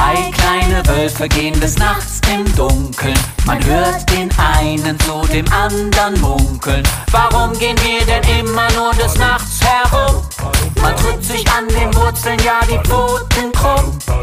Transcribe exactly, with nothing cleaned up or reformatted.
Zwei kleine Wölfe gehen des Nachts im Dunkeln. Man hört den einen zu dem anderen munkeln. Warum gehen wir denn immer nur des Nachts herum? Man drückt sich an den Wurzeln, ja die Pfoten krumm.